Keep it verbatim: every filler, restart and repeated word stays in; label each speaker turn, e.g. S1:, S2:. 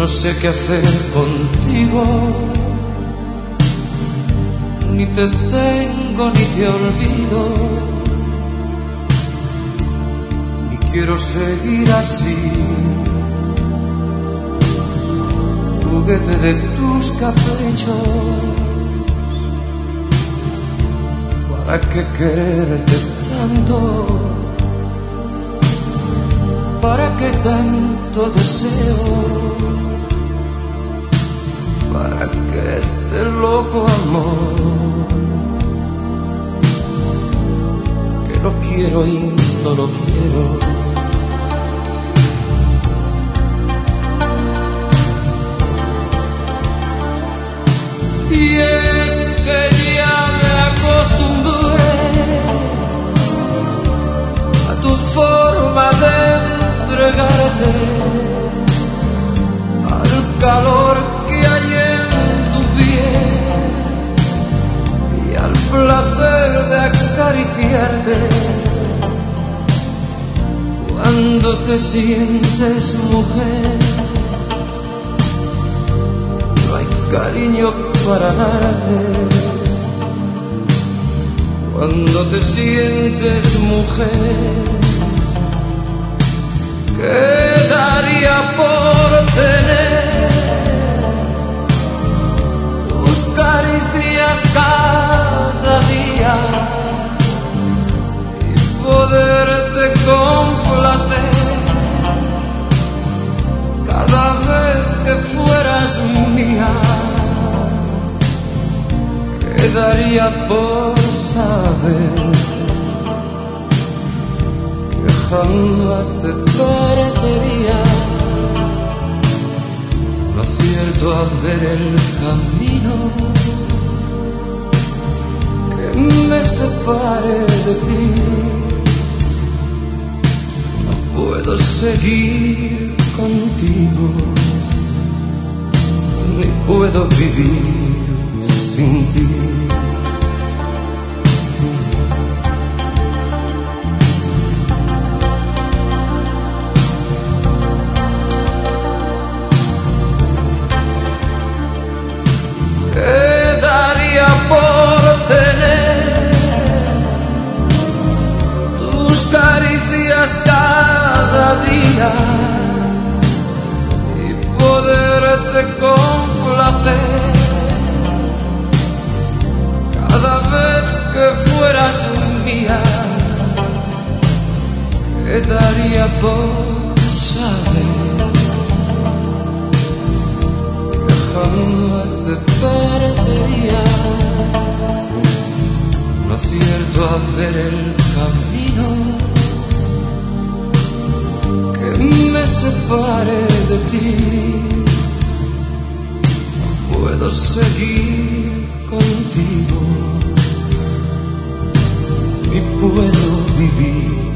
S1: no sé qué hacer contigo, ni te tengo ni te olvido, ni quiero seguir así, juguete de tus caprichos. ¿Para qué quererte tanto? ¿Para qué tanto deseo? ¿Para qué este loco amor? Que lo quiero y no lo quiero. Y es que ya me acostumbré a tu forma de entregarte, al calor que hay en tu piel y al placer de acariciarte. Cuando te sientes mujer, no hay cariño para darte. Cuando te sientes mujer, ¿qué daría por tener tus caricias cada día y poderte complacer cada vez que fueras mía? ¿Qué daría por saber que jamás te perdería? No acierto a ver el camino que me separe de ti. No puedo seguir contigo, ni puedo vivir sin ti. Cada día y poderte complacer cada vez que fueras mía. ¿Qué daría por saber que jamás te perdería? No acierto a ver el camino que me separe de ti. No puedo seguir contigo, ni puedo vivir